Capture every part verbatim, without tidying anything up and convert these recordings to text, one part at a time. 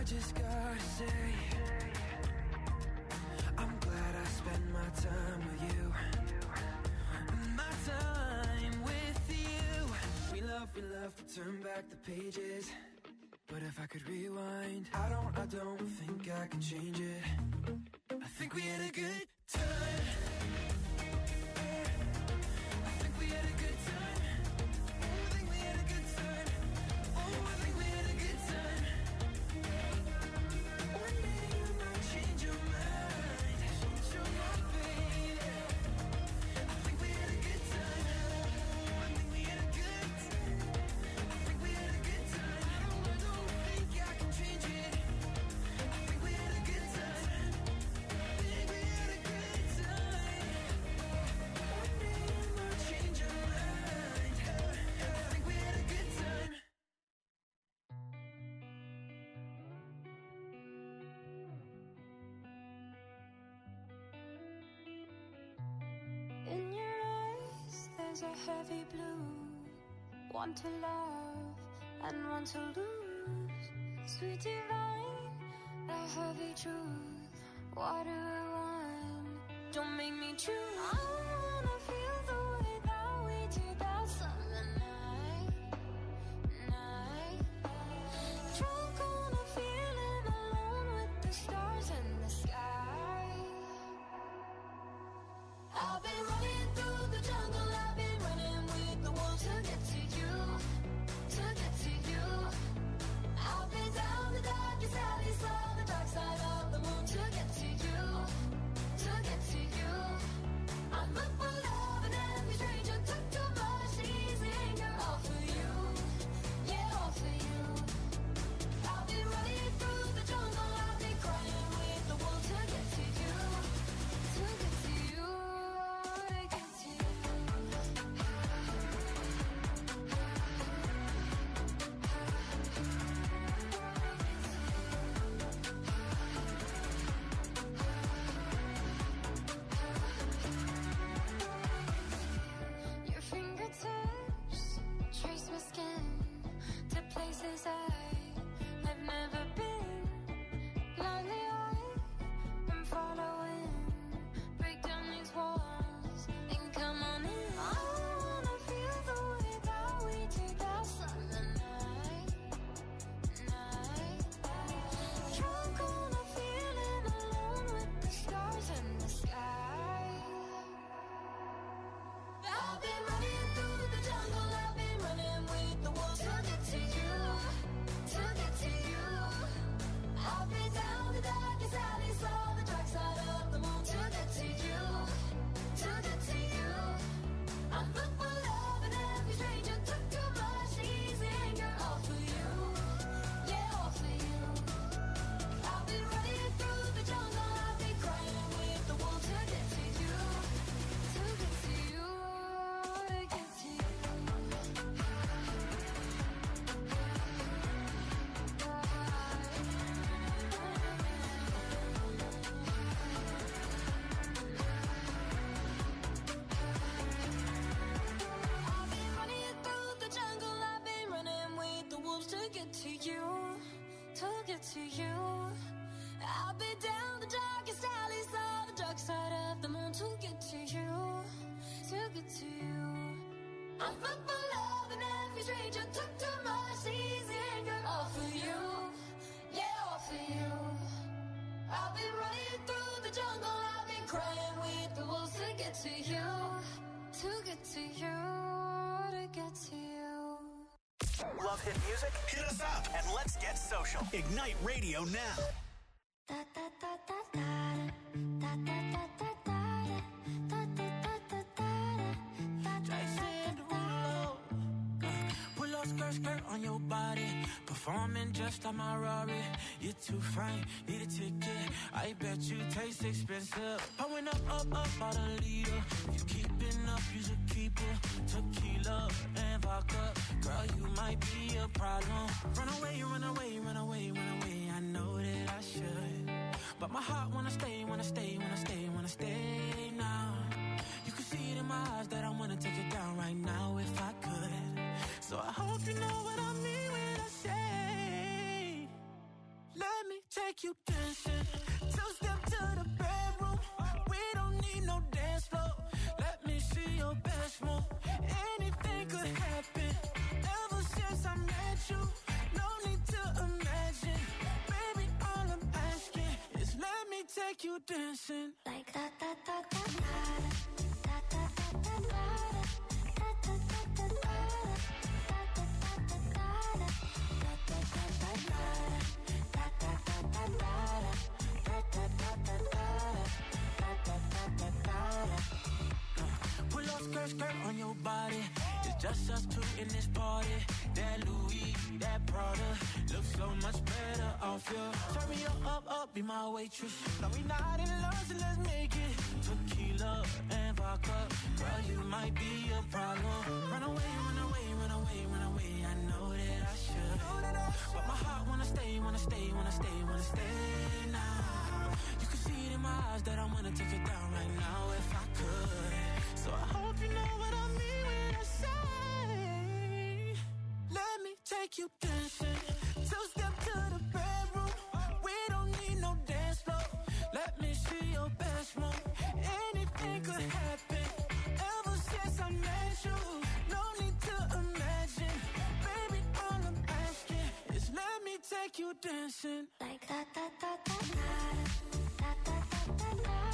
just gotta say, I'm glad I spent my time with you. My time with you. We love, we love to turn back the pages, but if I could rewind, I don't, I don't think I can change it. I think we had a good time. I think we had a good time. Oh, I think we had a good time. Oh, I think we had a good time. One day you might change your mind. Change your mind, baby. I think we had a good time. I think we had a good time. I think we had a good time. I don't, I don't think I can change it. I think we had a good time. I think we had a good time. One day you might change your mind. I think we had a good time. In your eyes, there's a heavy blue. One to love and one to lose. Sweet divine, the heavy truth. What do I want? Don't make me choose. I wanna feel the way that we did that summer night. Night. Drunk on a feeling, alone with the stars in the sky. I've been running through the jungle, I've been running with the wolves to get to you, to get to you. I've been down the darkest alley, saw the dark side of the moon to get to you, to get to you. I'm up for love and every stranger took too much easy anger, all for you, yeah, all for you. I've been running through the jungle, I've been crying with the wolves to get to you, to get to you, to get to you. Your fingertips trace my skin to places I've never been. Blindly I am following. Break down these walls and come on in. I wanna feel the way that we did that summer night. Night. Drunk on a feeling, alone with the stars in the sky. I've been running through the jungle, I've been running with the wolves to get to you, to get to you. I've been down the darkest alley, saw the dark side of the moon to get to you, to get to you. I'm up for love and every stranger took too much easy anger, all for you, yeah, all for you. I've been running through the jungle, I've been crying with the wolves to get to you, to get to you, to get to you. I've been running through the jungle, I've been running with the wolves to get to you, to get to you. I've been down the darkest alley, saw the dark side of the moon to get to you, to get to you. I'm up for love and every stranger took too much easy anger, all for you, yeah, all for you. I've been running through the jungle, I've been crying with the wolves to get to you, to get to you, to get to you. Love hit music? Hit us up and let's get social. Ignite Radio now. Da da da da da da da da da da da da da da da. Jason Derulo. Pull up skirt, skirt on your body. Performing just like my Rari. You're too fine, need a ticket. I bet you taste expensive. I went up, up, up, about a liter. If you keeping up, you should keep it. Tequila and vodka. Girl, you might be a problem. Run away, run away, run away, run away. I know that I should, but my heart wanna stay, wanna stay, wanna stay, wanna stay now. You can see it in my eyes that I wanna take it down right now if I could. So I hope you know what I mean when I say, let take you dancing. Two-step to the bedroom. We don't need no dance floor. Let me see your best move. Anything could happen. Ever since I met you, no need to imagine. Baby, all I'm asking is let me take you dancing. Like da da da da da da da da da da da da da da Pull up skirt, skirt on your body. It's just us two in this party. That Louis, that Prada looks so much better off you. Turn me up, up, up, be my waitress. No, we not in love, so let's make it tequila and vodka. Girl, you might be a problem. Run away, run away, run away, run away. I know that I should, but my heart wanna stay, wanna stay, wanna stay, wanna stay now. You can see it in my eyes that I wanna take it down right now if I could. So I hope you know what I mean when I say, let me take you dancing. Two-step to the bedroom. We don't need no dance floor. Let me see your best move. Anything could happen. Ever since I met you, no need to imagine. Baby, all I'm asking is let me take you dancing. like da da da da da da da da da da.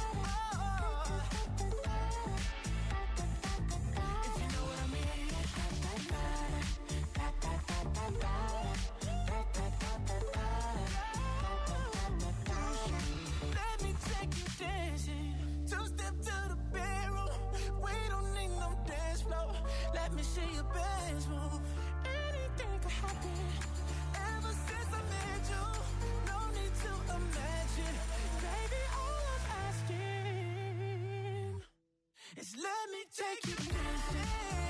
Let me see your best move. Anything could happen. Ever since I met you, no need to imagine. Baby, all I'm asking is let me take you dancing.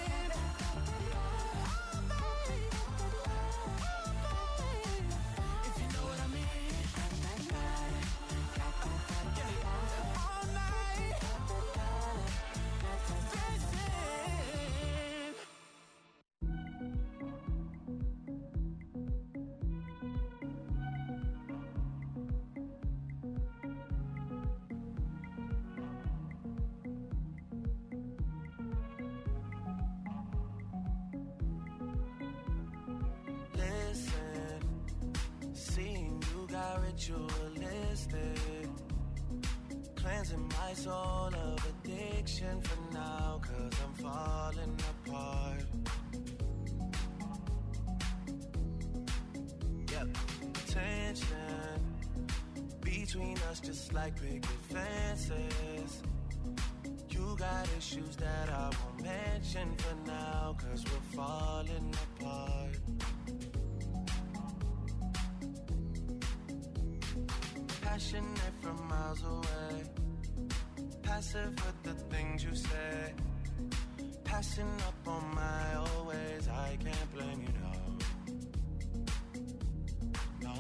Ritualistic, cleansing my soul of addiction for now, cause I'm falling apart. Yep, tension between us just like picket fences. You got issues that I won't mention for now, cause we're falling apart. Passionate from miles away, passive with the things you say, passing up on my always. I can't blame you, no, no.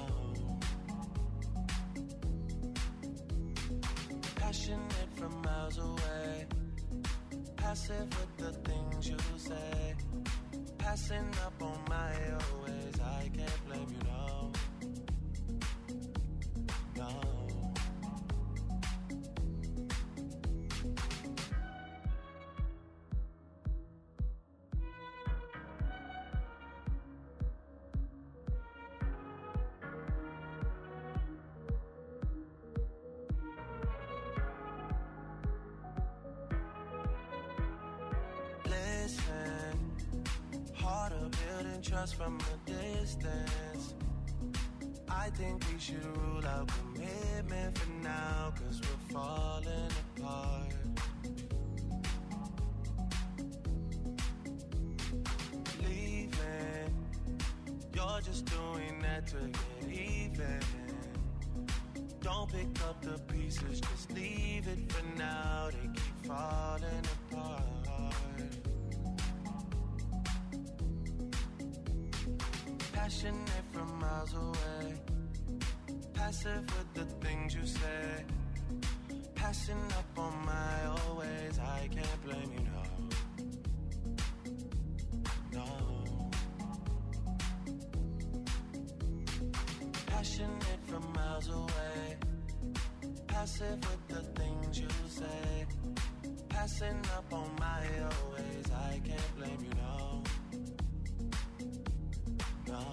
Passionate from miles away, passive with the things you say, passing up on my always. I can't blame you, no. Trust from a distance. I think we should rule out commitment for now, cause we're falling apart. Leaving, you're just doing that to get even. Don't pick up the pieces, just leave it for now. They keep falling apart. Passionate from miles away, passive with the things you say, passing up on my always. I can't blame you, no, no. passionate from miles away. Passive with the things you say. Passing up on my always. I can't blame you, no. No.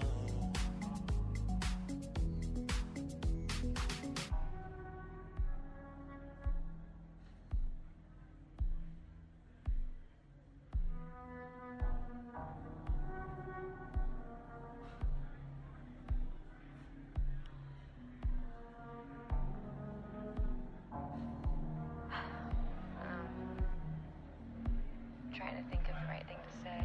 Trying to think of the right thing to say.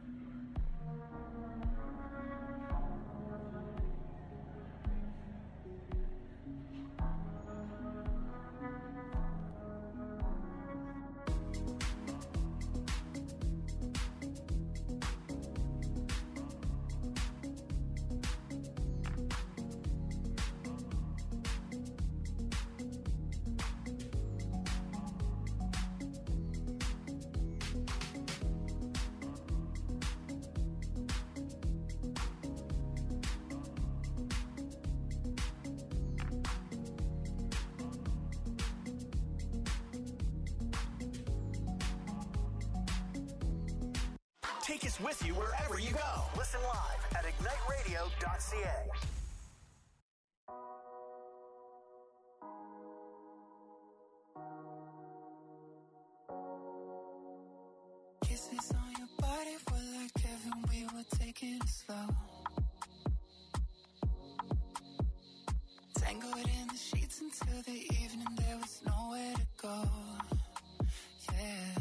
Take us with you wherever you go. Listen live at ignite radio dot c a. Kisses on your body were like heaven, we were taking it slow. Tangled in the sheets until the evening, there was nowhere to go. Yeah.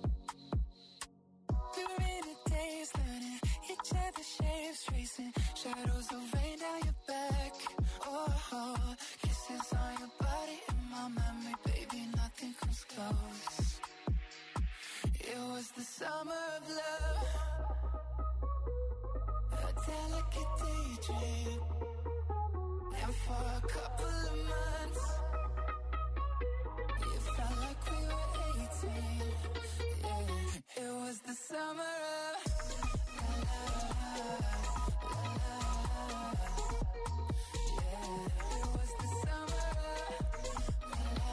We were in a daze, learning each other's shapes, tracing shadows of rain down your back. Oh, oh, kisses on your body in my memory, baby, nothing comes close. It was the summer of love, a delicate daydream. And for a couple of months, it felt like we were eighteen. Yeah, it was the summer of la la la la. Yeah, it was the summer of la la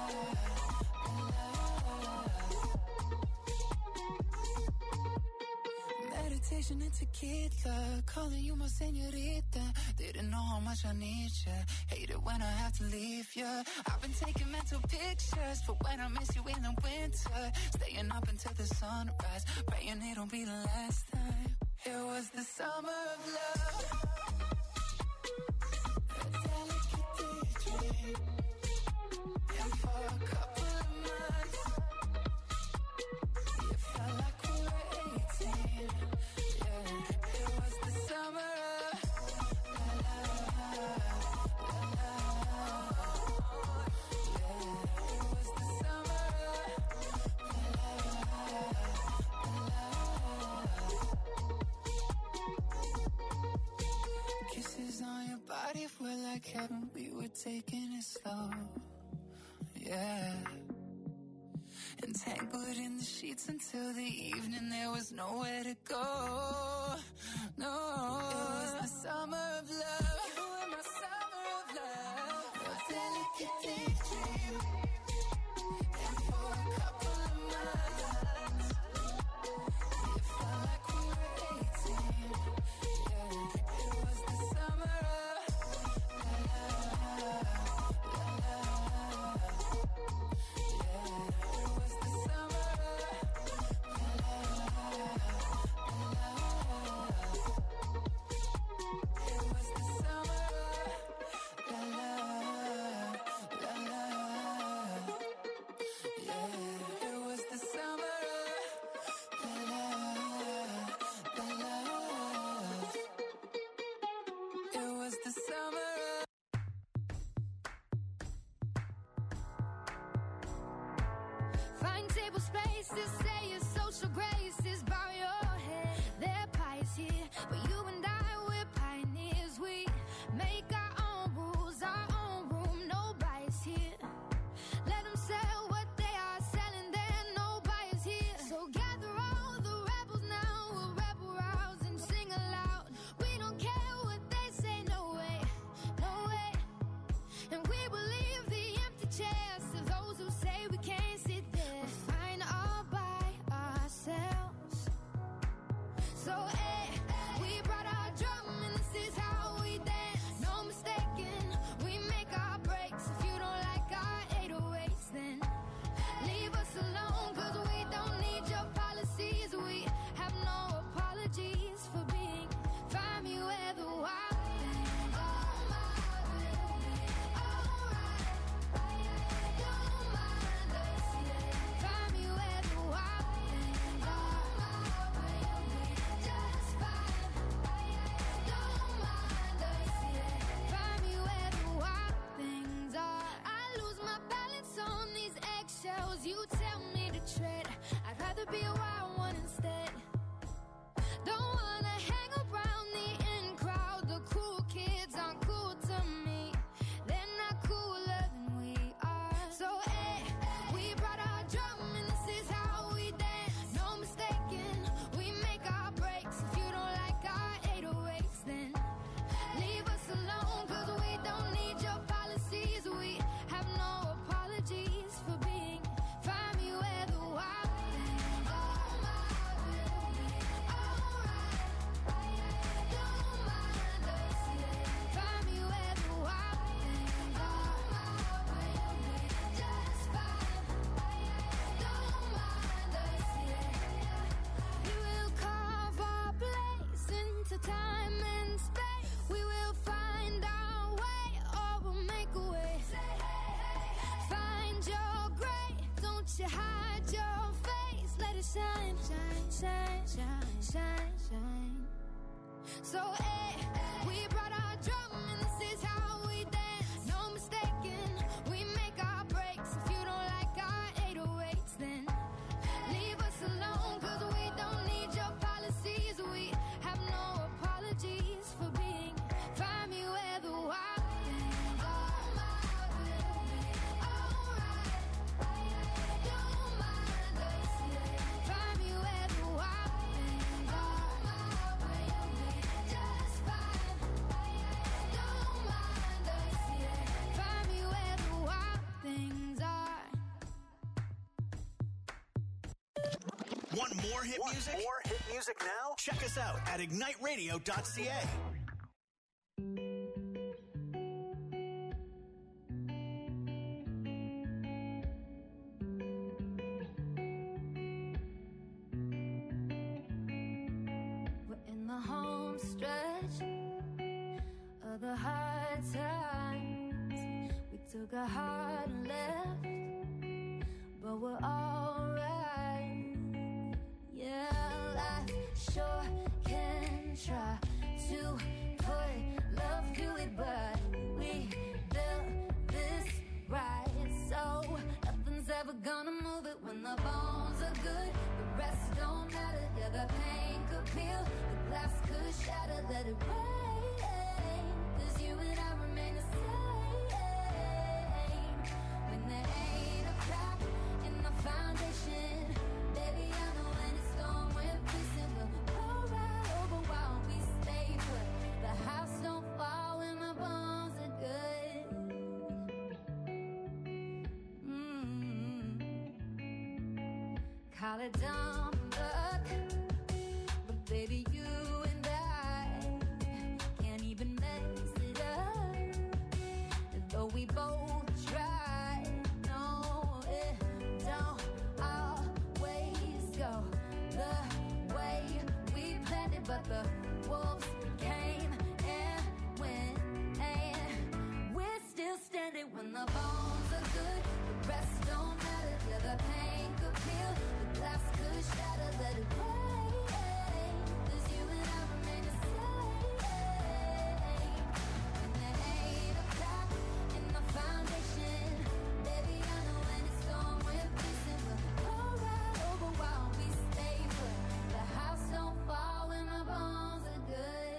la. Meditation and tequila, calling you my señorita. Didn't know how much I need ya. Hate it when I have to leave ya. I've been taking mental pictures for when I miss you in the winter. Staying up until the sunrise, praying it'll be the last time. It was the summer of love, a delicate daydream. And for a couple of months, it felt like we were eighteen. Yeah, it was the summer of la la la la. Yeah, it was the summer of la la la. Kisses on your body were like heaven, we were taking it slow. Yeah. Entangled in the sheets until the evening, there was nowhere to go. No, it was the summer of love. You were my summer of love, a delicate daydream. And for a couple of months, it felt like we were eighteen. Yeah, it was the summer of la la la la. Yeah, it was the summer of la la la la. It was the summer of la la la la. Yeah, it was the summer of la la la la. It was the summer of Find table spaces, say your social graces, bow your head. They're pious here, but you and I, we're pioneers. We make our own rules, our own room, no bias here. Let them sell what they are selling there, no bias here. So gather all the rebels now, we'll rebel rouse and sing aloud. We don't care what they say, no way. you hide your face, let it shine, shine, shine, shine, shine, shine. So, hey, we brought our drum and this is how we dance. No mistaking, we make our breaks. If you don't like our eight oh eights, then leave us alone, cause we don't need your policies. We have no apologies for being. Find me where the wild things are. Alright, don't mind us. Find me where the wild things are. Just fine, don't mind us. Find me where the wild things are. Want more hit Want music? more hit music now? Check us out at ignite radio dot c a. We're in the home stretch of the hard times. We took a hard left, but we're alright. Yeah, life sure can try to put love to it, but we built this right, so nothing's ever gonna move it. When the bones are good, the rest don't matter. Yeah, the pain could peel, the glass could shatter. Let it rain, cause you and I remain the same. When there ain't a crack in the foundation, baby, I know when it's gone, we're facing. We'll roll right over while we stay put. The house don't fall when the bones are good. Mm-hmm. Call it dumb luck, but baby, you and I can't even mess it up. And though we both try, no, it don't always go the way we planned it. But the wolves came and went, and we're still standing. When the bones are good, the rest don't matter. Yeah, the pain could peel, the glass could shatter. Let it rain, cause you and I remain the same. When there ain't a crack in the foundation, baby, I know when it's gone, we're facing. We'll roll right over while we stay put. The house don't fall when the bones are good.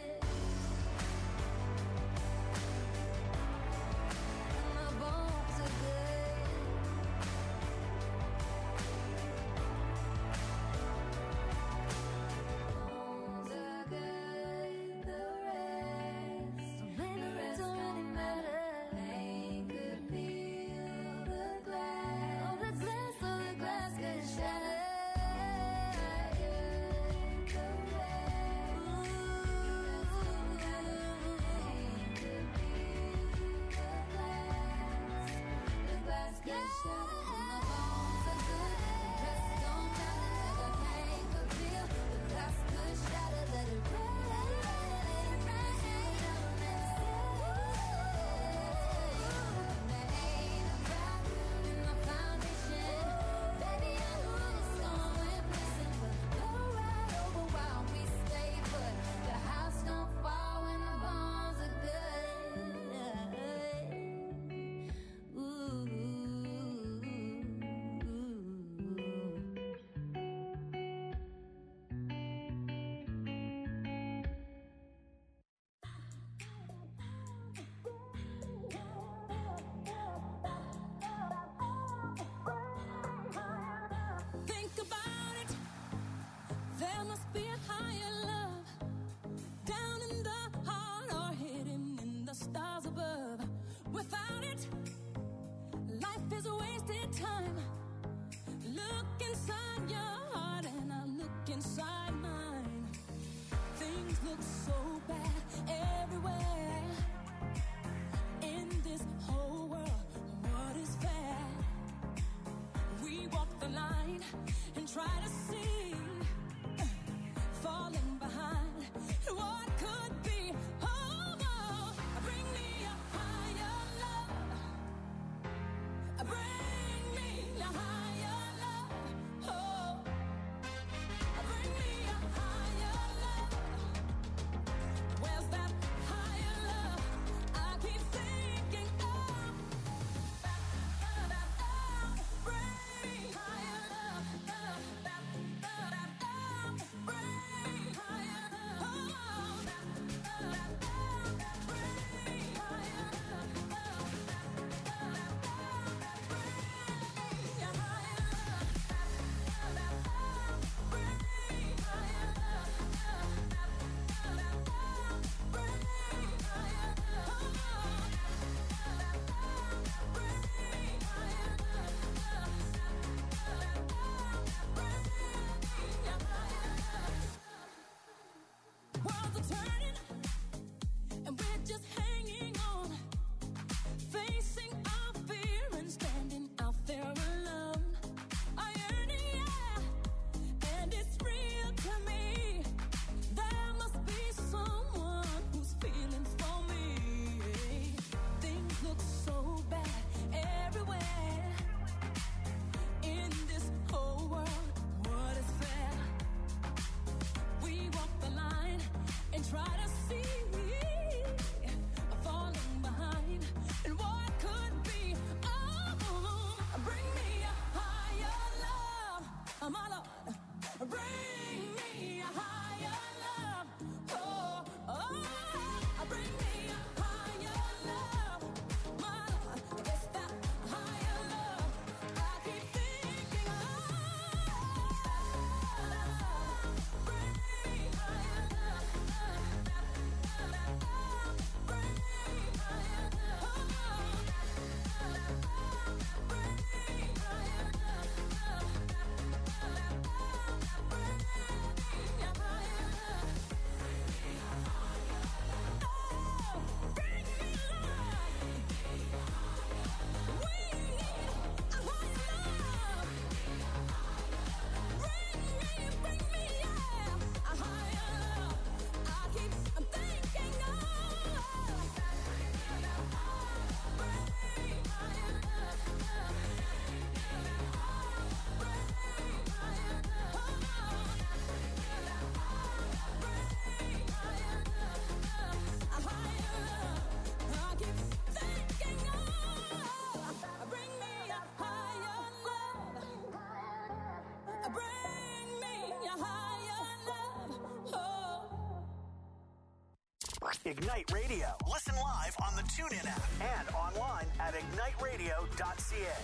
Ignite Radio. Listen live on the TuneIn app and online at ignite radio dot c a.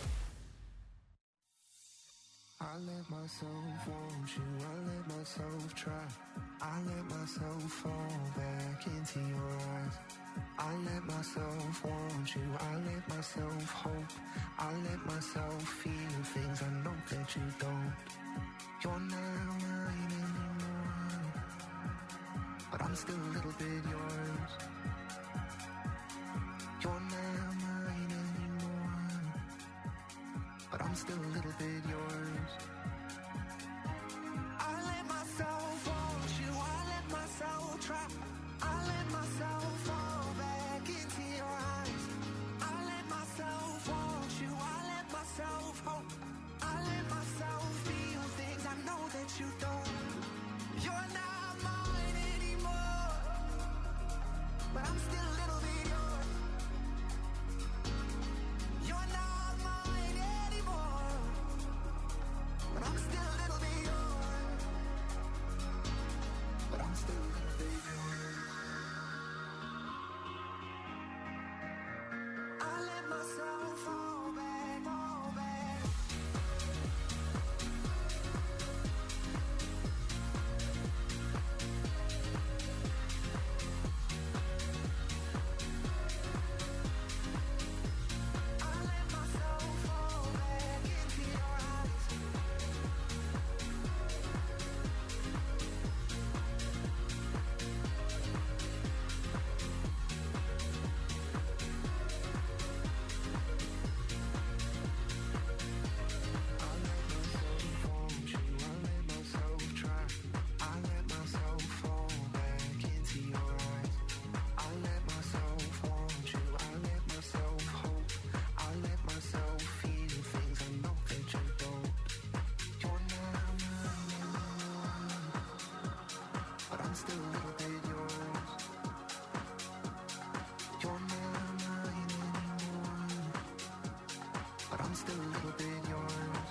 I let myself want you, I let myself try. I let myself fall back into your eyes. I let myself want you, I let myself hope. I let myself feel things I know that you don't. You're not mine anymore, but I'm still a little bit yours. You're not mine anymore, but I'm still a little bit yours. I let myself want you, I let myself try. I let myself fall back into your eyes. I let myself want you, I let myself hope. I let myself feel things I know that you don't. You're not mine anymore, but I'm still a little bit yours. You're not mine anymore, but I'm still a little bit yours. But I'm still a little bit yours. I let myself fall back, fall back. I let myself fall back into your eyes. I let myself want you, I let myself try. I let myself fall back into your eyes. I let myself want you, I let myself hope. I let myself feel things I know that you don't. You're not mine anymore, but I'm still a little bit yours. You're not mine anymore, but I'm still a little bit yours.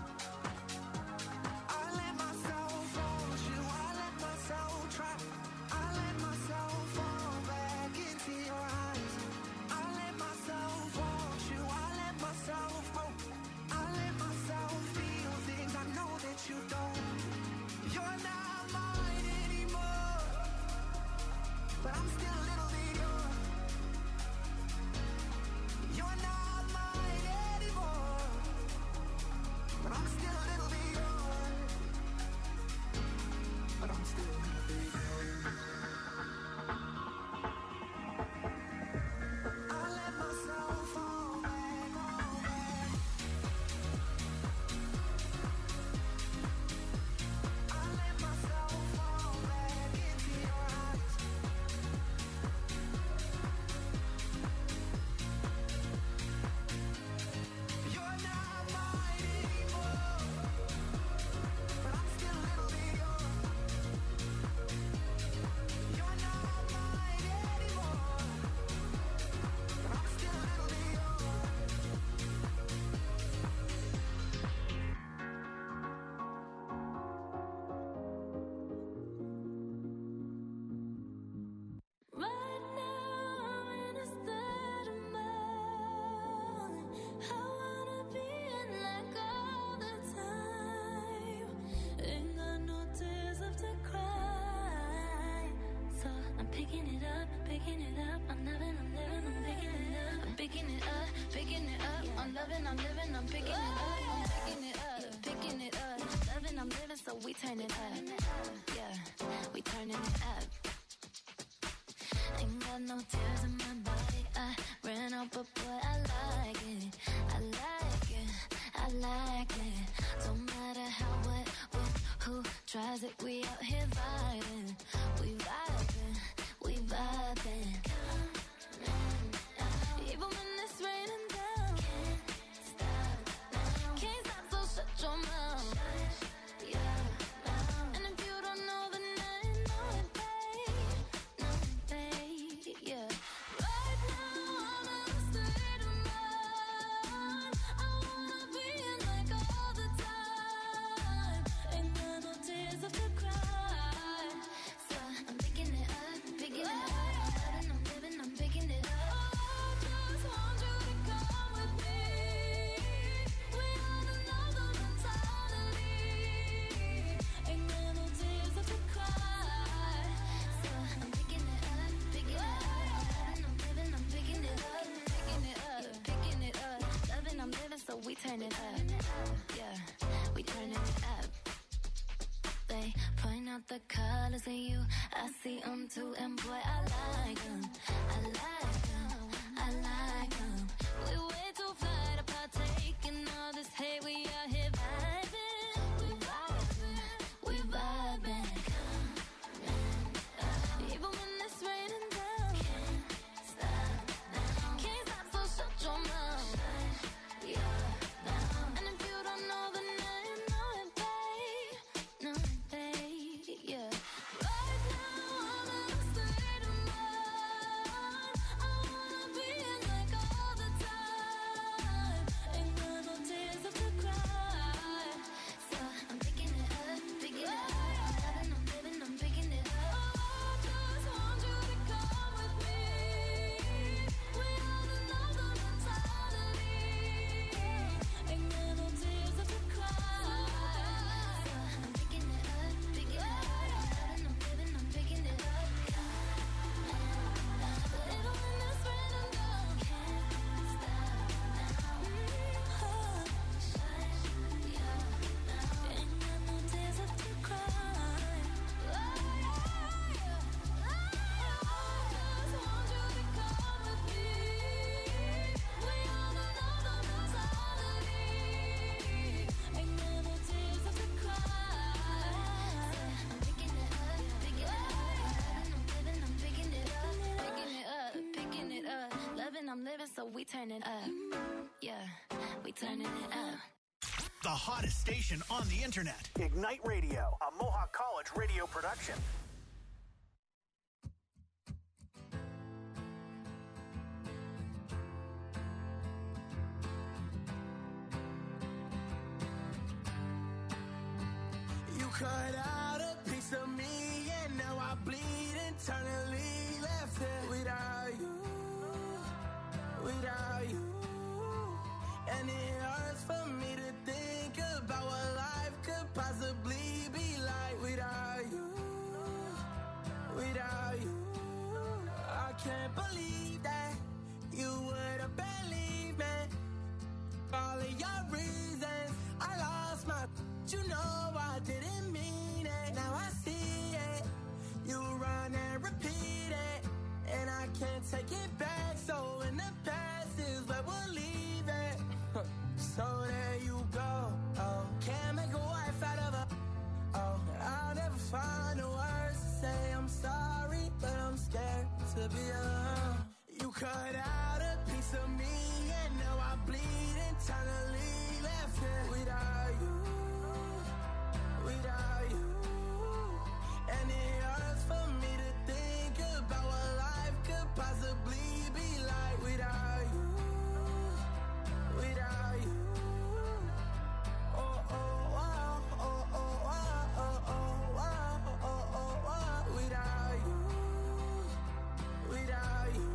I let myself want you, I let myself try. I let myself fall back into your eyes. I let myself want you, I let myself hope. I let myself feel things I know that you don't. You're not mine anymore, but I'm still a little bit yours. You're not mine anymore, but I'm still a little bit yours. But I'm still a little bit yours. I let myself fall back, fall back. I let myself fall back into your eyes. You're not mine anymore, but I'm still a little bit yours. You're not mine anymore, but I'm still a little bit yours. Right now I'm in a state of mind. I wanna be in like all the time. Ain't got no tears left to cry. So I'm picking it up, picking it up. I'm loving, I'm living, I'm picking it up. I'm picking it up, picking it up. I'm loving, I'm living, I'm picking it up. I'm picking it up, picking it up. Loving, I'm living, so we turn it up. Yeah, we turning it up. Ain't got no tears in my body. I ran out, but boy, I like it. I like it. I like it. Don't matter how, what, what, who tries it. We out here vibing. We vibing. We vibing. Even when it's raining down. Can't stop now. Can't stop, so shut your mouth. And if you don't know, then I know it, babe. Know it, babe. Yeah. Right we turn it up. Yeah, we turn it up. They point out the colors in you. I see them too, and boy, I like them. I like them. I like them. We way too fly to partake in all this hate. We out here vibing. We vibing. We vibing. Even when it's raining down. Can't stop now. Can't stop, so shut your mouth. Yeah, now. And if you don't know, then now you know it, babe. Know it, babe. Yeah. Right now, I'm in a state of mind. I wanna be in like all the time. Ain't got no tears left to cry. So I'm picking it up, picking it up. I'm loving, I'm living, I'm picking it up. I just want you to come with me. We all know the mentality. Ain't got no tears left to cry. So I'm picking it up, picking it up. I'm loving, I'm living, I'm picking it up. Little when it's raining down. Can't stop now. Yeah, ain't got no tears left to cry. I just want you to come with me. We all know the mentality. Ain't got no tears left to cry. I'm picking it up, picking it up. I'm living, I'm picking it up, picking it up, picking it up. Loving, I'm living, so we turn it up. Yeah, we turning it up. The hottest station on the internet. Ignite Radio, a Mohawk College radio production. You cut out a piece of me, and now I bleed internally. Left it without you, without you. And it hurts for me to think about what life could possibly be like without you, without you. I can't believe that you would have believed me. All of your reasons, I lost my. You know I didn't mean it. Now I see it. You run and repeat it, and I can't take it back. So in the past is where we'll leave it. So there you go. Oh, can't make a wife out of a. Oh, I'll never find the words to say I'm sorry, but I'm scared to be alone. You cut out a piece of me, and now I bleed internally. Left it without you, without you. And it hurts for me to think about what life could possibly be like without you, without you. Oh, oh, wow, oh, oh, wow, oh, oh, wow, oh, oh, wow, without you, without you.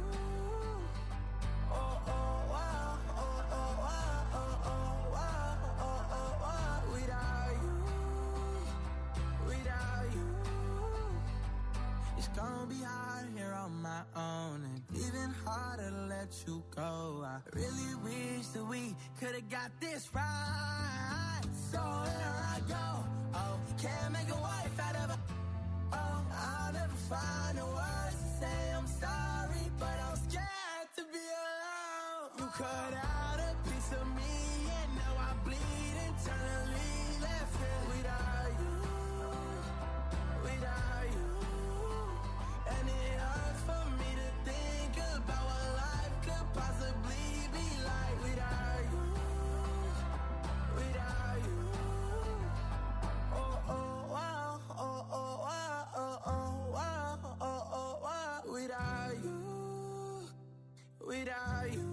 Oh, oh, wow, oh, oh, wow, oh, oh, wow, oh, oh, wow, without you, without you. It's gonna be hard here on my own, and even harder to let you go. I really wish that we could've got this right. So here I go. Oh, can't make a wife out of a. Oh, I'll never find the words to say I'm sorry, but I'm scared to be alone. You cut out a piece of me, and now I bleed internally. Left it without you, without you. And it hurts for me to think about what life could possibly be like without you, without you. Oh, oh, wow, oh, oh, wow, oh, oh, wow, oh, oh, wow, without you, without you.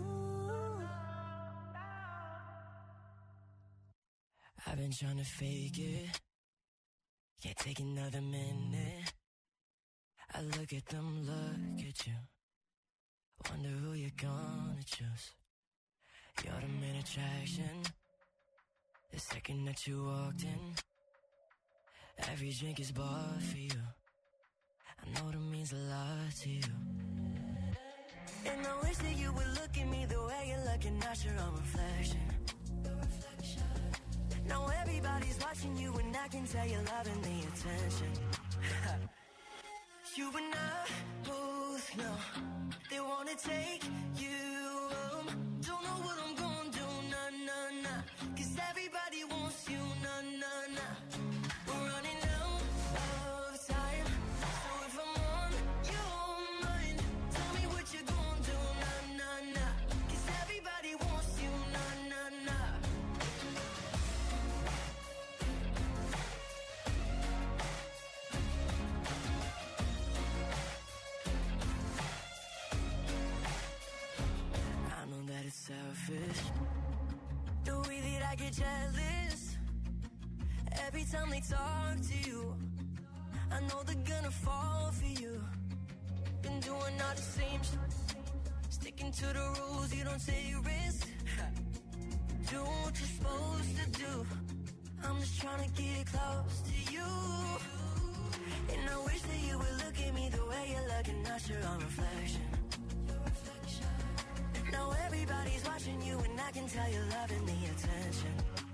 I've been trying to fake it, can't take another minute. I look at them, look at you, wonder who you're gonna choose. You're the main attraction, the second that you walked in. Every drink is bought for you, I know that means a lot to you. And I wish that you would look at me the way you're looking at your own reflection. Now everybody's watching you and I can tell you're loving the attention. You and I both know they wanna take you home. Don't know what I'm gonna do, nah, nah, nah. Cause everybody wants you, nah, nah, nah. We're running out of time. So if I'm on your mind, tell me what you're gonna do, nah, nah, nah. Cause everybody wants you, nah, nah, nah. I know that it's selfish, the way that I get jealous every time they talk to you. I know they're gonna fall for you. Been doing all the same shit, sticking to the rules, you don't take risks. Do what you're supposed to do. I'm just trying to get close to you. And I wish that you would look at me the way you're looking, not your own reflection. Now everybody's watching you and I can tell you're loving the attention.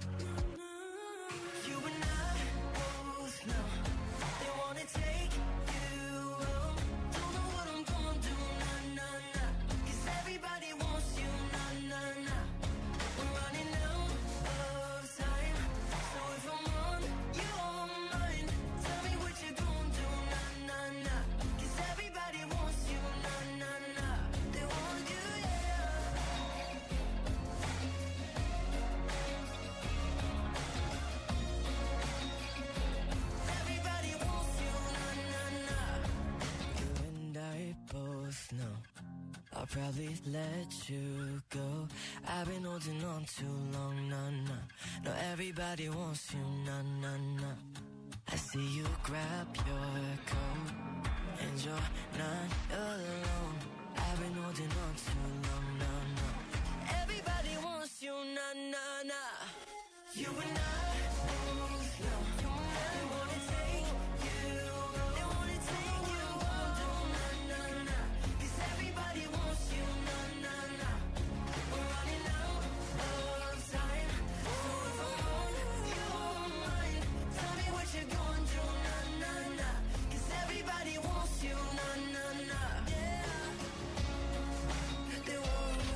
You and I both know they wanna take you home. Don't know what I'm gonna do, nah, nah, nah. Cause everybody wants you, nah, nah, nah. We're running out of time. So if I'm on your mind, tell me what you're gonna do, nah, nah, nah. Cause everybody wants you, nah, nah, nah. They want you, yeah. Everybody wants you, nah, nah, nah. You and I both know I'll probably let you go. I've been holding on too long, nah, nah. No, everybody wants you, nah, nah, nah. I see you grab your coat and you're not alone. I've been holding on too long, nah, nah. Everybody wants you, nah, nah, nah. You and I both know they wanna take you, they wanna take you home, nah, nah, nah. Cause everybody wants you, nah, nah, nah. We're running out of time. So if I'm on your mind, tell me what you're gonna do, nah, nah, nah. Cause everybody wants you, nah, nah, nah. Yeah. They want you.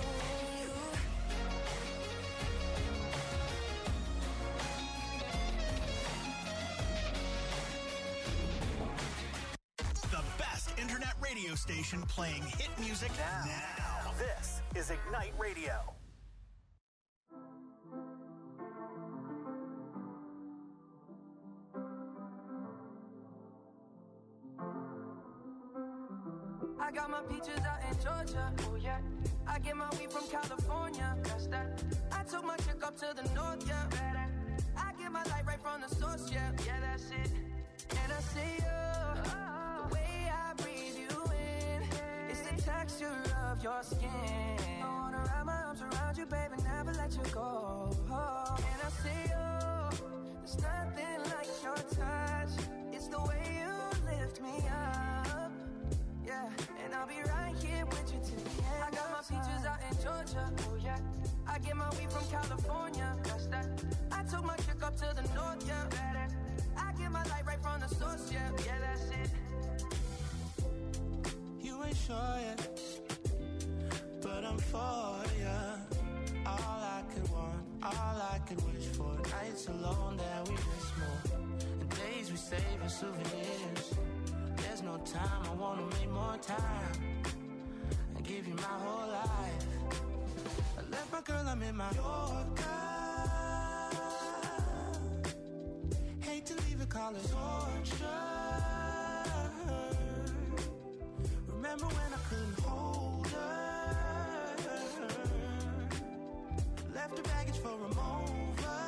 The best internet radio station playing hit music now. now. This is Ignite Radio. I got my peaches out in Georgia, oh yeah. I get my weed from California, that's that. I took my chick up to the north, yeah. I get my light right from the source, yeah. Yeah, that's it. And I see you, the way I breathe you in, it's the texture of your skin. I wanna wrap my arms around you, baby, never let you go. And I see you, there's nothing like your touch. It's the way you lift me up, yeah. And I'll be right here with you till the end. I got my peaches out in Georgia, oh yeah. I get my weed from California, that's that. I took my chick up to the north, yeah. I get my light right from the source, yeah. Yeah, that's it. You ain't sure yet, but I'm for ya. All I could want, all I could wish for. Nights alone that we miss more, and days we save as souvenirs. There's no time, I wanna make more time and give you my whole life. I left my girl, I'm in my Yorker. Hate to leave it, call it torture. Remember when I couldn't hold her? Left her baggage for a mover.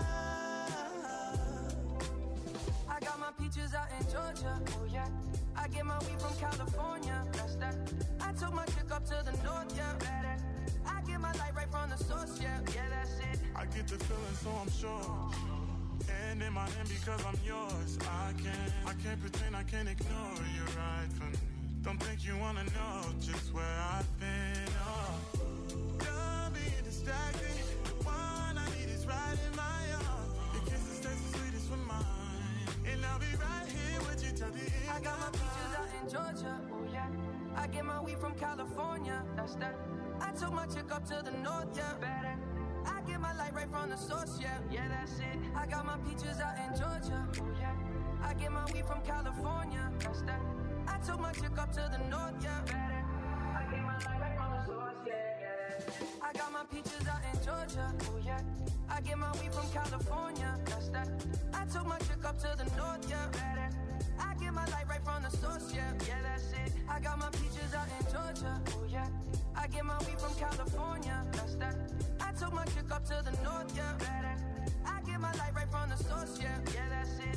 I got my peaches out in Georgia, oh yeah. I get my weed from California, that's that. I took my chick up to the north, yeah. I get my light right from the source, yeah. Yeah, that's it. I get the feeling, so I'm sure. And in my hand because I'm yours. I can't, I can't pretend, I can't ignore you right from me. Don't think you wanna know just where I've been. Oh, don't be distracted. The one I need is right in my arms. That's that. I took my chick up to the north, yeah. Better. I get my light right from the source, yeah. Yeah, that's it. I got my peaches out in Georgia. Oh, yeah. I get my weed from California. That's that. I took my chick up to the north, yeah. Better. I get my light right from the source, yeah. Yeah. I got my peaches out in Georgia. Oh, yeah. I get my weed from California. That's that. I took my chick up to the north, yeah. Better. I get my light right from the source, yeah. Yeah, that's it. I got my peaches out in Georgia. Oh, yeah. I get my weed from California. That's that. I took my chick up to the north, yeah. Better. I get my light right from the source, yeah. Yeah, that's it.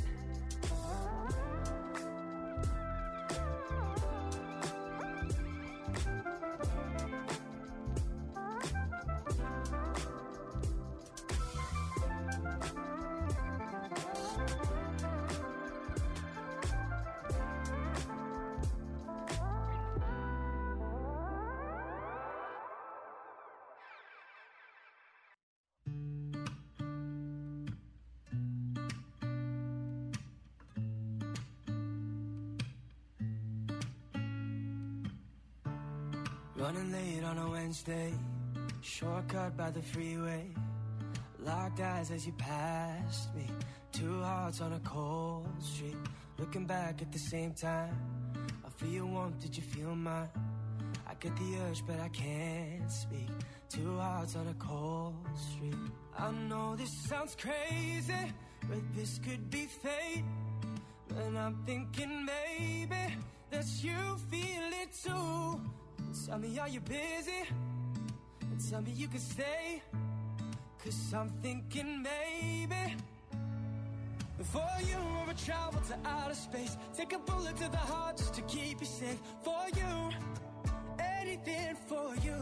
Running late on a Wednesday, shortcut by the freeway. Locked eyes as you passed me, two hearts on a cold street. Looking back at the same time, I feel your warmth, did you feel mine? I get the urge but I can't speak, two hearts on a cold street. I know this sounds crazy, but this could be fate. And I'm thinking maybe that you feel it too. Tell me, are you busy? And tell me you can stay. Cause I'm thinking maybe before you ever travel to outer space, take a bullet to the heart just to keep you safe. For you, anything for you.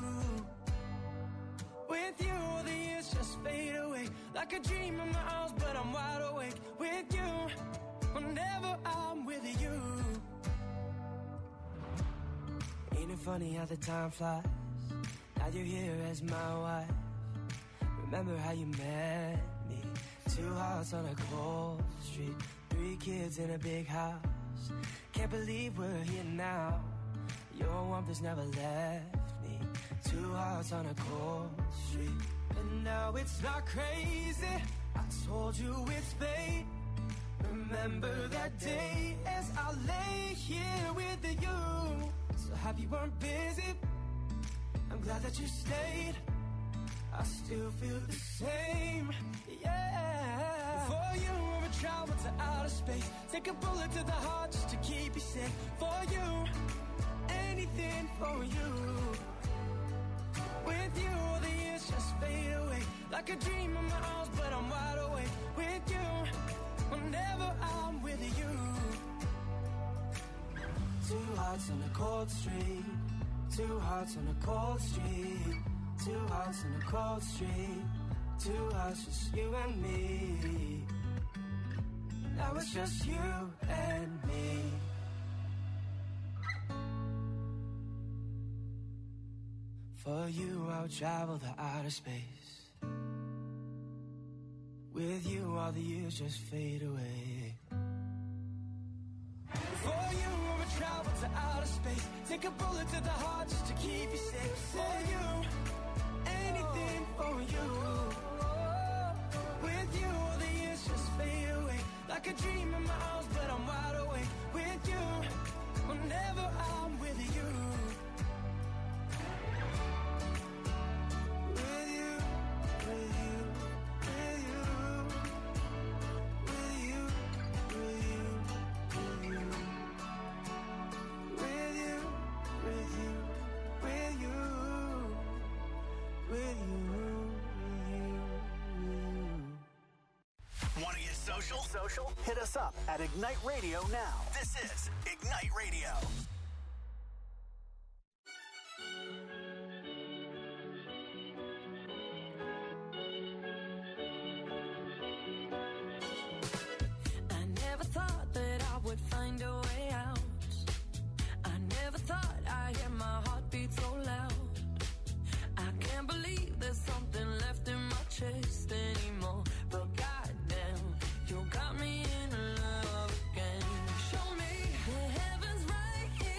With you, all the years just fade away. Like a dream in my arms, but I'm wide awake. With you, whenever I'm with you. Ain't it funny how the time flies? Now you're here as my wife. Remember how you met me? Two hearts on a cold street, three kids in a big house. Can't believe we're here now. Your warmth has never left me. Two hearts on a cold street. And now it's not crazy, I told you it's fate. Remember that day as I lay here with you. So happy you weren't busy, I'm glad that you stayed. I still feel the same, yeah. Before you ever travel to outer space, take a bullet to the heart just to keep you safe. For you, anything for you. With you, all the years just fade away. Like a dream in my arms, but I'm wide awake. With you, whenever I'm with you. Two hearts on a cold street, two hearts on a cold street, two hearts on a cold street, two hearts, just you and me. Now it's just you and me. For you, I'll travel the outer space. With you, all the years just fade away. For you, I'll travel to outer space. Take a bullet to the heart just to keep you safe. For you, anything for you. With you, all the years just fade away. Like a dream in my arms, but I'm wide awake. With you, whenever I'm with you. With you, with you, with you. With you, with you, with you. With you, with you, with you. With you, with you. Want to get social? Social? Hit us up at Ignite Radio now. This is Ignite Radio. I never thought that I would find a way out. I never thought I'd hear my heartbeat so loud. I can't believe there's something left in my chest anymore. But goddamn, you got me in love again. Show me the heavens right here.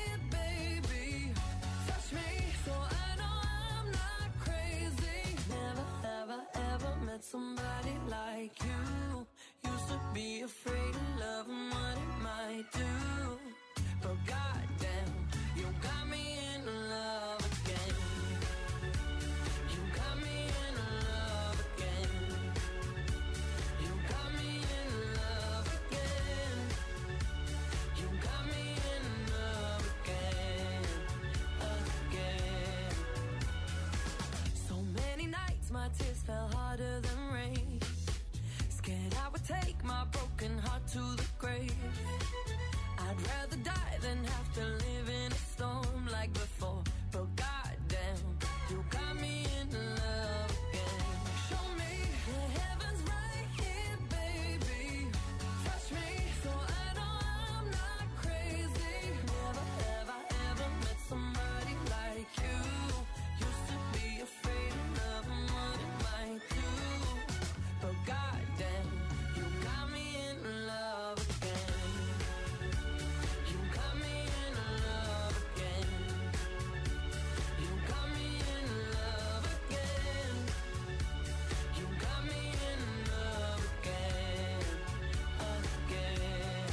my tears fell harder than rain. Scared I would take my broken heart to the grave. I'd rather die than have to live in a storm like before. But goddamn, you got me in love again. Show me the heavens right here, baby. Touch me so I know I'm not crazy. Never have I ever met somebody like you. Used to be afraid of loving what it might do. But goddamn, you got me in love again. You got me in love again. You got me in love again. You got me in love again, again.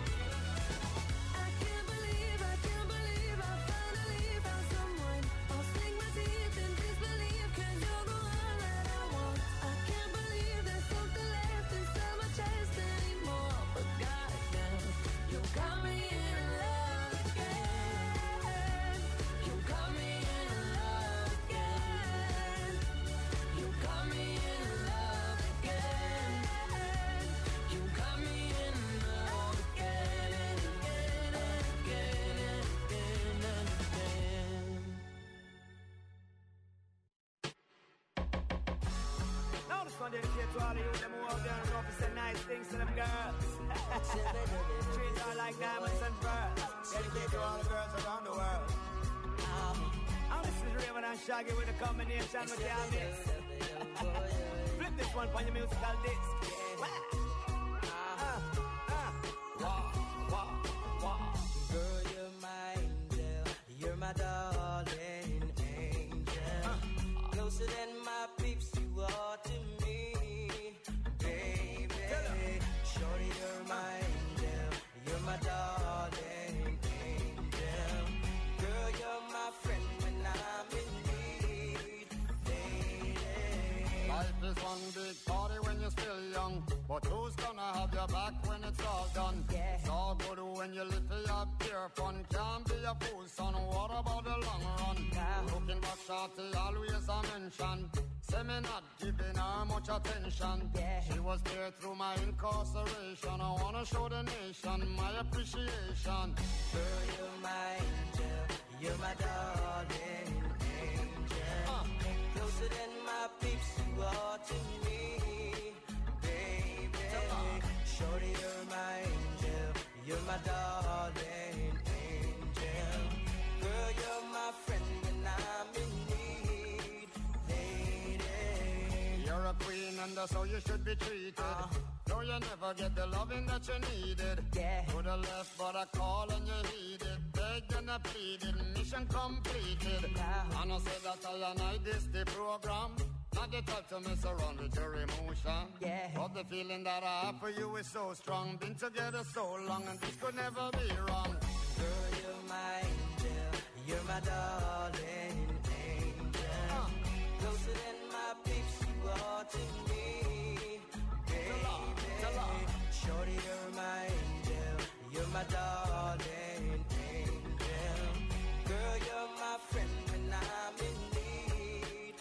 I can't believe, I can't believe I finally found someone. I'll sink my teeth in disbelief, 'cause you're the one that I want. I can't believe there's something left inside my chest anymore. But goddamn, you got me in love again. You got me in love again. You got me in love again. You got me in love again and again and again and again and again. Now this one dedicated to all of you them who out there and know to say nice things to them girls. Treat her like diamonds and pearls. Dedicated to all the girls around the world. And this is Raven and Shaggy with a combination with their mix. Flip this one for your musical disc. Ah, ah. Wah, wah, wah. Girl, you're my angel. You're my darling angel. Closer than my peeps, you are to me, baby. Shorty, you're my angel. You're my darling angel. Girl, you're my friend when I'm in need, lady. Life is one big party when you're still young, but who's gonna have your back when it's all done? Yeah. It's all good when you live for your pure fun. Can't be a fool, son. What about the long run? Nah. Looking back, shorty, always a mention. Say me not giving her much attention. Yeah. She was there through my incarceration. I wanna show the nation my appreciation. Girl, you're my angel. You're my darling angel. Uh. Closer than my peeps, you are to me, baby. Shorty, you're my angel. You're my darling angel. Girl, you're my friend when I'm in need, lady. You're a queen and that's how you should be treated. Uh. Though you never get the loving that you needed. Yeah. To the left, but I call and you heeded. Begged and I pleaded, mission completed. Nah. And I said that I and I this the program. Not the type to mess around with your emotion. Yeah. But the feeling that I have for you is so strong. Been together so long and this could never be wrong. Girl, you're my angel. You're my darling angel. Uh. Closer than my peeps, you are to me, baby. Shorty, you're my angel. You're my darling angel. Girl, you're my friend when I'm in need,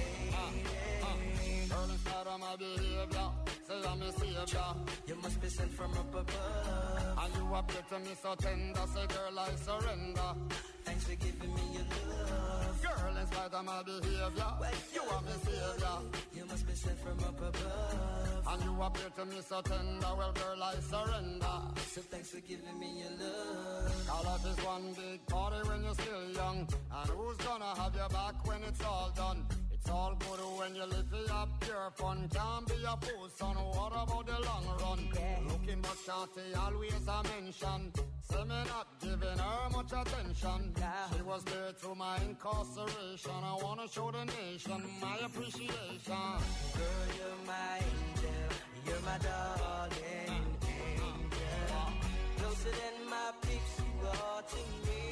lady. Girl, in spite of my behavior, say I'm a savior. You must be sent from up above. And you appear to me so tender. Say, girl, I surrender. Thanks for giving me your love. Girl, in spite of my behavior, you are my savior. You must be sent from up above. And you appear to me so tender. Well, girl, I surrender. So thanks for giving me your love. All life is one big party when you're still young. And who's gonna have your back when it's all done? It's all good when you live for your pure fun. Can't be a fool, son. What about the long run? Yeah. Looking back, shorty, always a mention. Say me not giving her much attention. Yeah. She was there through my incarceration. I wanna show the nation my appreciation. Girl, you're my angel. You're my darling angel. Closer than my peeps, you are to me,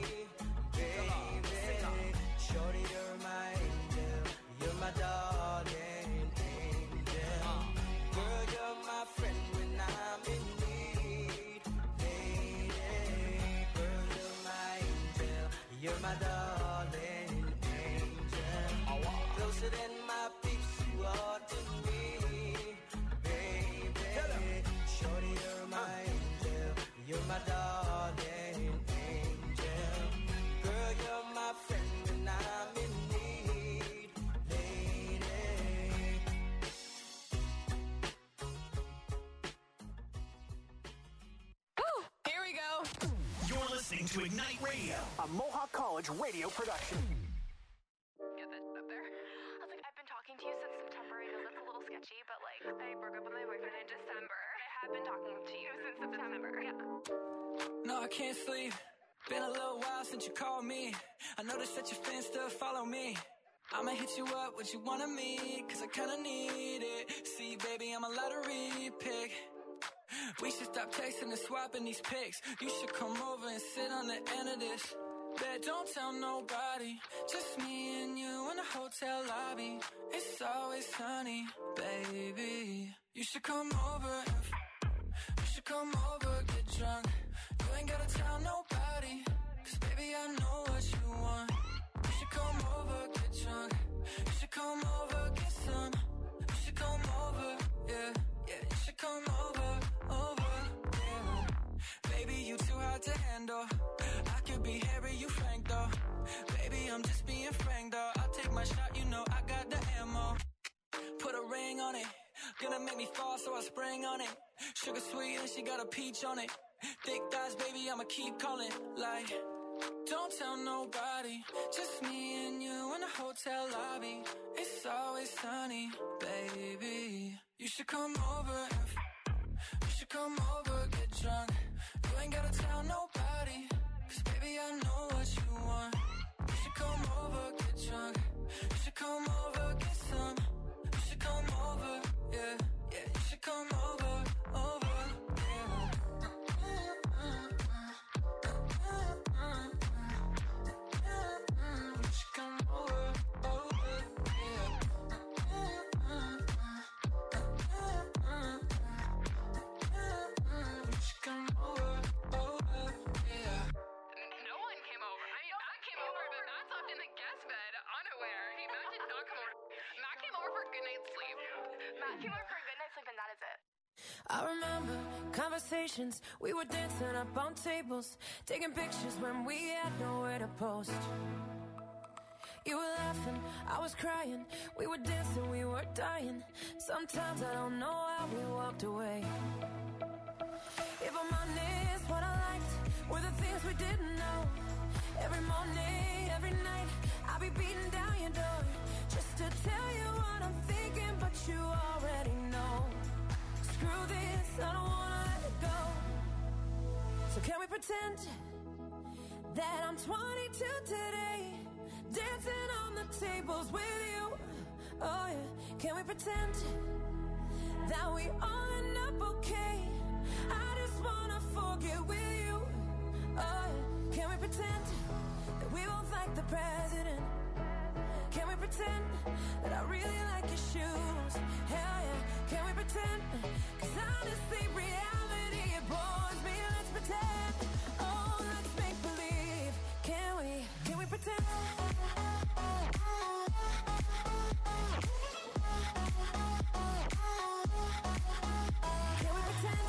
baby. Shorty, you're my angel. You're my darling angel. Girl, you're my friend when I'm in need, lady. Girl, you're my angel. You're my darling angel. Closer than my peeps. to Ignite Radio, a Mohawk College radio production. Get that up there. I was like, I've been talking to you since September. I know that's a little sketchy, but like, I broke up with my boyfriend in December. I have been talking to you since September. Yeah. No, I can't sleep. Been a little while since you called me. I noticed that your fans still follow me. I'ma hit you up, what you want of me, cause I kinda need it. See, baby, I'm a lottery pick. We should stop texting and swapping these pics. You should come over and sit on the end of this. Bet don't tell nobody, just me and you in the hotel lobby. It's always sunny, baby. You should come over and f- you should come over, get drunk. You ain't gotta tell nobody, cause baby I know what you want. You should come over, get drunk. You should come over, get some. You should come over, yeah, yeah. You should come over, over, yeah. Baby, you too hard to handle. I could be Harry, you Frank though. Baby, I'm just being frank though. I'll take my shot, you know I got the ammo. Put a ring on it. Gonna make me fall, so I spring on it. Sugar sweet and she got a peach on it. Thick thighs, baby, I'ma keep calling. Like, don't tell nobody, just me and you in the hotel lobby. It's always sunny, baby. You should come over and f- you should come over, get drunk. You ain't gotta tell nobody, cause baby I know what you want. You should come over, get drunk. You should come over, get some. You should come over, yeah, yeah. You should come over, over. I remember conversations, we were dancing up on tables, taking pictures when we had nowhere to post. You were laughing, I was crying, we were dancing, we were dying. Sometimes I don't know how we walked away. If I'm honest, what I liked were the things we didn't know. Every morning, every night, I'll be beating down your door just to tell you what I'm thinking, but you already know. Screw this, I don't wanna let it go. So can we pretend that I'm twenty-two today, dancing on the tables with you? Oh yeah, can we pretend that we all end up okay? I just wanna forget with you. Oh yeah, can we pretend that we both like the president? Can we pretend that I really like your shoes? Hell yeah, can we pretend? Cause honestly, reality, it bores me. Let's pretend. Oh, let's make believe. Can we, can we pretend? Can we pretend?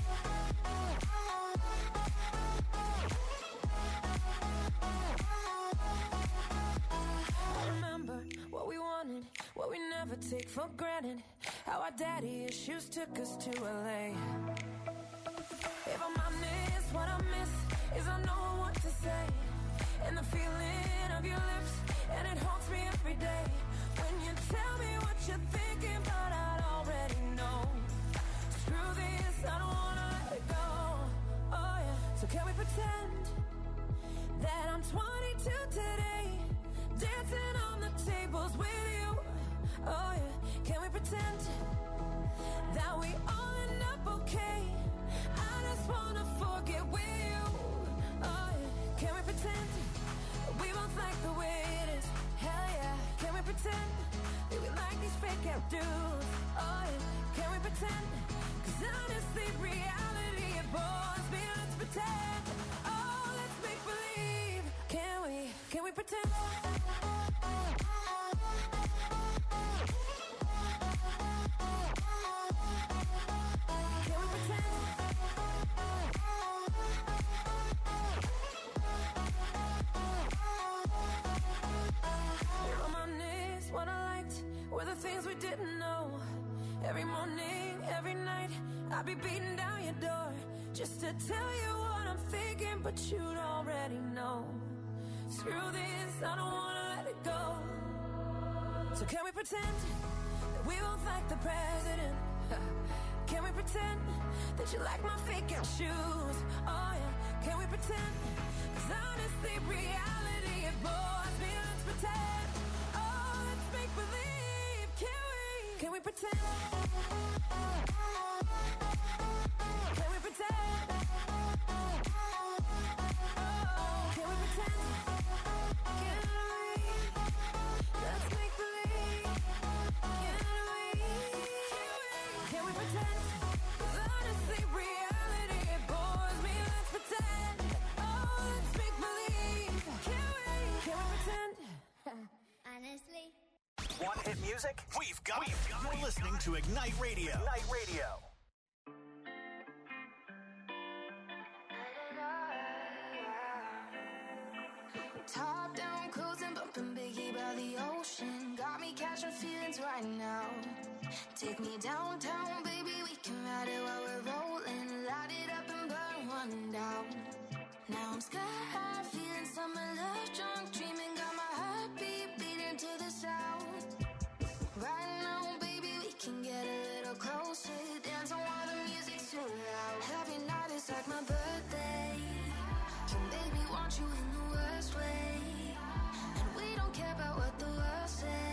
I remember what we wanted, what we never take for granted. How our daddy issues took us to L A. If I'm honest, what I miss is I know what to say. And the feeling of your lips, and it haunts me every day. When you tell me what you're thinking, but I'd already know. Screw this, I don't wanna let it go. Oh yeah, so can we pretend that I'm twenty-two today, dancing on the tables with you? Oh yeah, can we pretend that we all end up okay? I just wanna forget with you. Oh yeah, can we pretend that we both like the way it is? Hell yeah, can we pretend that we like these fake out dudes? Oh yeah, can we pretend? Cause honestly, reality, it bores me. Let's pretend. Oh, let's make believe. Can we, can we pretend? Things we didn't know. Every morning, every night, I'll be beating down your door just to tell you what I'm faking, but you'd already know. Screw this, I don't wanna let it go. So can we pretend that we both like the president? Can we pretend that you like my faking shoes? Oh yeah, can we pretend? Cause honestly, reality, it bores me. Let's pretend. Oh, let's make believe. Can we? Can we pretend? Can we pretend? Oh, can we pretend? Can we? Let's make believe. Can we? Can we pretend? 'Cause honestly, reality, it bores me. Let's pretend. Oh, let's make believe. Can we? Can we pretend? Honestly. Want hit music? We've got it. You're listening to Ignite Radio. Ignite Radio. Top down, cruising, bumping Biggie by the ocean. Got me catching feelings right now. Take me downtown, baby, we can ride it while we're rolling. Light it up and burn one down. Now I'm sky high, feeling summer love, drunk, dreaming. Got my heartbeat beating to the sound. Right now, baby, we can get a little closer. Dancing while the music's too loud. Every night is like my birthday. Can baby want you in the worst way. And we don't care about what the world say.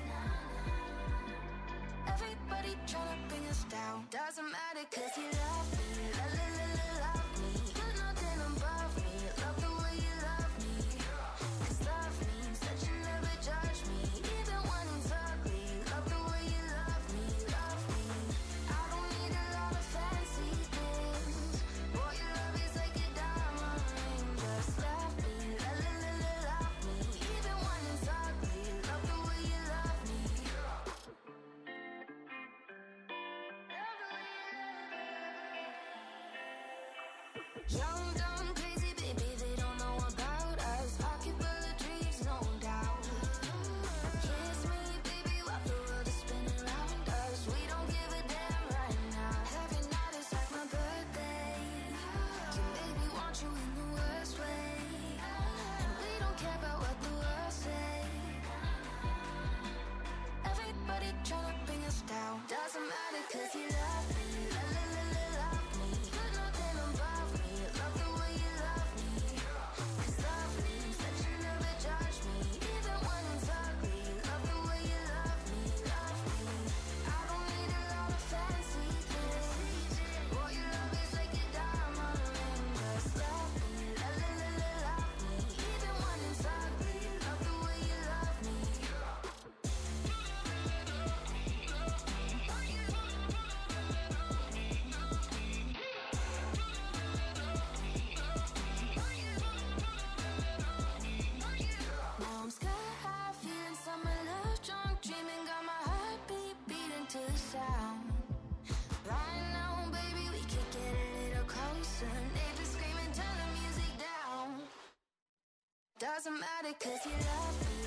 Everybody tryna bring us down. Doesn't matter cause you love me. La la la la love me. You're nothing above me. Love the way you love me. Cause love means that you never judge me. Even when it's ugly. Love the way you love me. Love me. I don't need a lot of fancy things. Boy, your love is like a diamond ring. Just love me. La la la la love me. Even when it's ugly. Love the way you love me. Young, dumb, crazy, baby, they don't know about us. Pocket full of dreams, no doubt. Kiss me, baby, while the world is spinning around us. We don't give a damn right now. Every night is like my birthday. Can baby want you in the worst way. And we don't care about what the world say. Everybody tryna bring us down. Doesn't matter cause you love me. La la la la love me. You're nothing above me. Love the way you love me. Cause love means that you never judge me. Even when it's ugly. Love the way you love me. Love me. I don't need a lot of fancy things. Boy, your love is like a diamond ring. Just love me. La la la la love me. Even when it's ugly. Love the way you love me. Now I'm sky high, feeling summer love, drunk, dreaming. Got my heartbeat beating to the sound. Right now, baby, we could get a little closer. Neighbors screaming, turn the music down. Doesn't matter cause you love me.